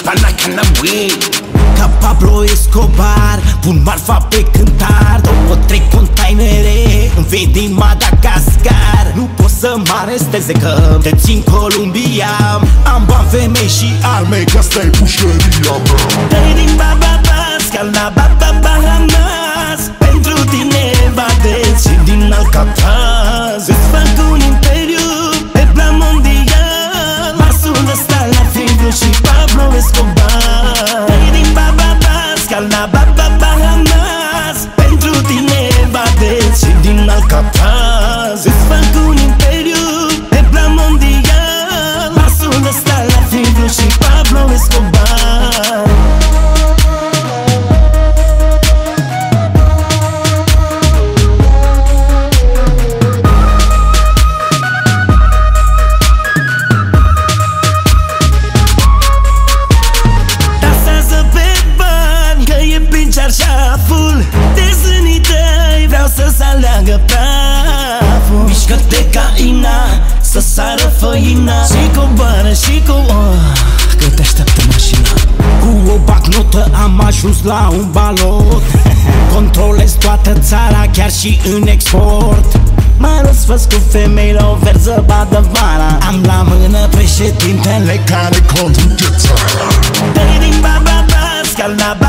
but I cannot win. Ca Pablo Escobar, pun marfa pe cântar. 2-3 containere îmi vei din Madagascar. Nu pot să mă aresteze că te țin Columbia. Am bani, femei și arme, că asta-i pușcăria mea. Dă-i din Barbados, ca la Bahamas. Pentru tine Badez și din Alcatraz. Îți fac un imperiu pe plan mondial. Pasul ăsta la Fidel și Pablo Escobar. Dă-i din Barbados, ca la Bahamas. Pentru tine Badez și din Alcatraz. Îți fac un imperiu pe plan mondial. Pasul ăsta la Fidel și Pablo Escobar. De zânii tăi vreau să-ți aleagă praful. Mișcă-te ca Ina, să sară făina. Și coboară și că te așteaptă mașina. Cu o bacnotă am ajuns la un balot. Controlez toată țara, chiar și în export. Mă răsfăț cu femei la o verză badă vara. Am la mână președintele care conduce țara. Dă-i din Barbados, ca la